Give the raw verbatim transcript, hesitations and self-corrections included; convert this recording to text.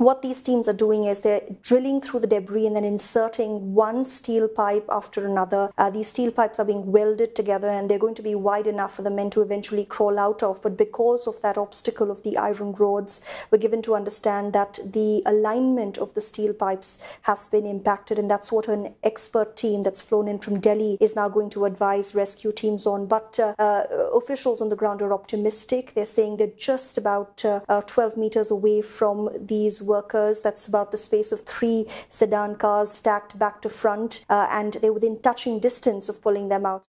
what these teams are doing is they're drilling through the debris and then inserting one steel pipe after another. Uh, these steel pipes are being welded together and they're going to be wide enough for the men to eventually crawl out of. But because of that obstacle of the iron rods, we're given to understand that the alignment of the steel pipes has been impacted, and that's what an expert team that's flown in from Delhi is now going to advise rescue teams on. But uh, uh, officials on the ground are optimistic. They're saying they're just about uh, uh, twelve meters away from these workers. That's about the space of three sedan cars stacked back to front, uh, and they're within touching distance of pulling them out.